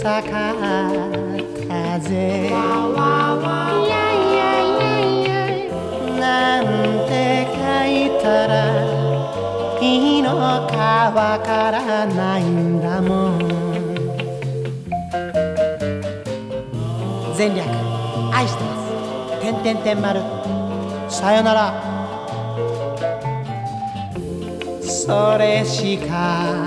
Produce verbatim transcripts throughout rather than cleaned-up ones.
坂風なんて書いたらいいのかわからないんだもん。全略愛してます。てんてんてん丸さよなら。それしか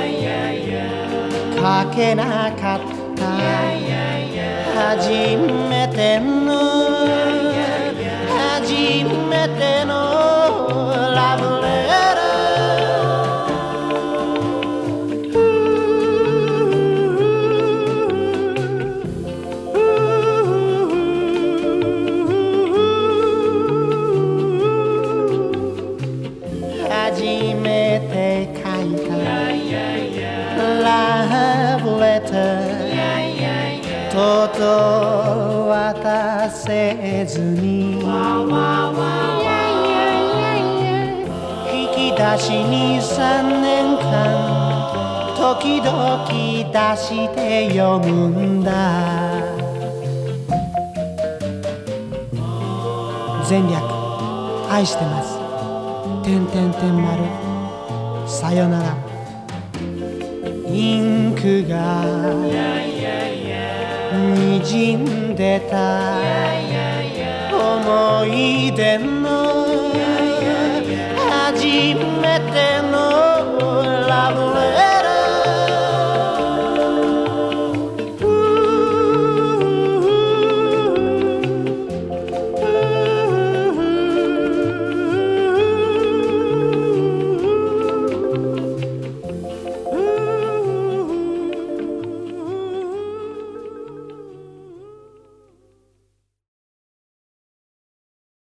書けなかった初めての初めてのラブレター初めて書いたラブレターとうとう渡せずに引き出しにさんねんかん時々出して読むんだ。全略愛してます。てんてんてん丸さよなら。インクがにじんでた思い出の初めて